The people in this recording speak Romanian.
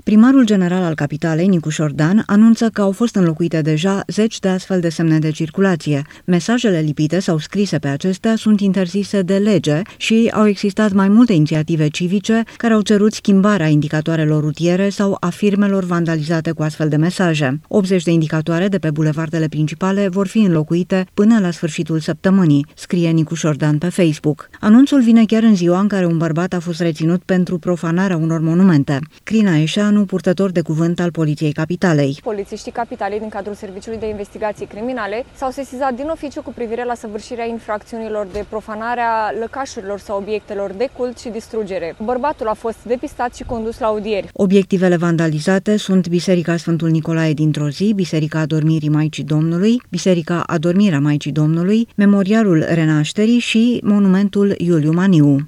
Primarul general al capitalei, Nicu Șordan, anunță că au fost înlocuite deja 10 de astfel de semne de circulație. Mesajele lipite sau scrise pe acestea sunt interzise de lege și au existat mai multe inițiative civice care au cerut schimbarea indicatoarelor rutiere sau a firmelor vandalizate cu astfel de mesaje. 80 de indicatoare de pe bulevardele principale vor fi înlocuite până la sfârșitul săptămânii, scrie Nicu Șordan pe Facebook. Anunțul vine chiar în ziua în care un bărbat a fost reținut pentru profanarea unor monumente. Crina Eșeanu, purtător de cuvânt al Poliției Capitalei. Polițiștii capitalei din cadrul Serviciului de Investigații Criminale s-au sesizat din oficiu cu privire la săvârșirea infracțiunilor de profanare a lăcașurilor sau obiectelor de cult și distrugere. Bărbatul a fost depistat și condus la audieri. Obiectivele vandalizate sunt Biserica Sfântul Nicolae din Trozii, Biserica Adormirii Maicii Domnului, Biserica Adormirea Maicii Domnului, Memorialul Renașterii și monumentul Iuliu Maniu.